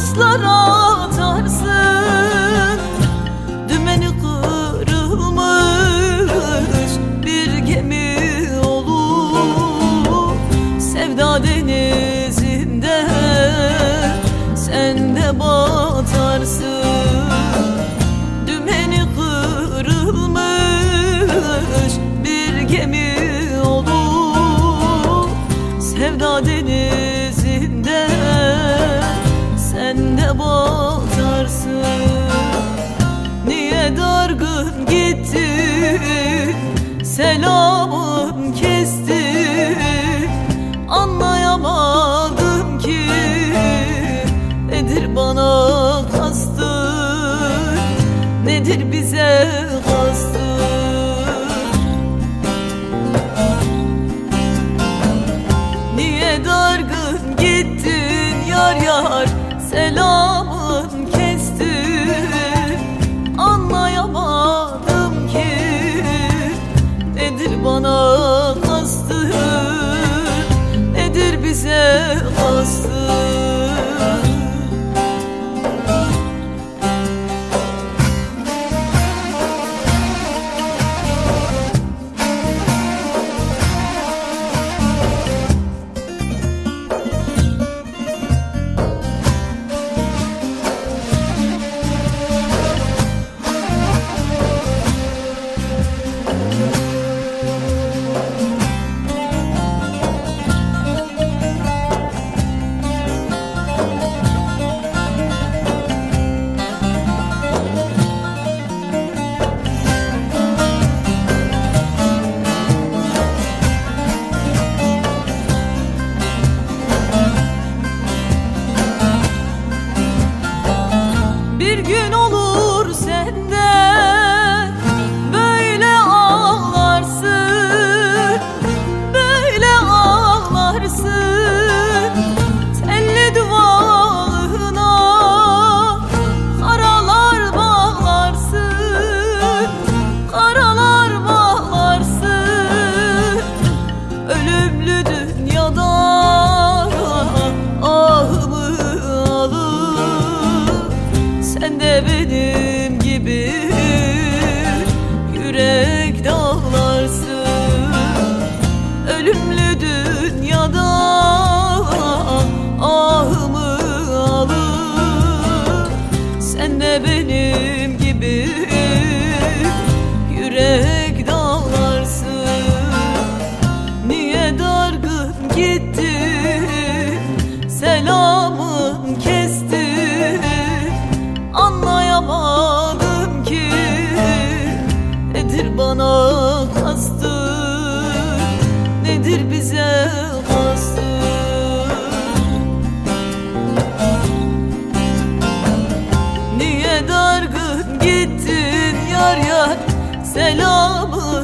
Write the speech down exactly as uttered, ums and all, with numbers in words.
taşlara atarsın. Dümeni kırılmış bir gemi olur sevda denizinde, sen de batarsın. Dümeni kırılmış bir gemi olur sevda denizinde, sen de batarsın. Niye dargın gittin, selamın kestin, anlayamadım ki nedir bana kastın, nedir bize kastın. Niye dargın gittin yar yar, selamın kestin, anlayamadım ki nedir bana kastın, nedir bize kastın. Bir gün olur sen de böyle ağlarsın, böyle ağlarsın. Telli duvalığına karalar bağlarsın, karalar bağlarsın. Ölümlü dünyada ahımı alır, sen de benim gibi yürek dağlarsın. Ölümlü dünyada ahımı alır, sen de benim gibi yürek dağlarsın. Niye dargın gittin, selamın kestin, anlayamadım ki nedir bana kastın, nedir bize kastın. Niye dargın gittin yar yar, selamın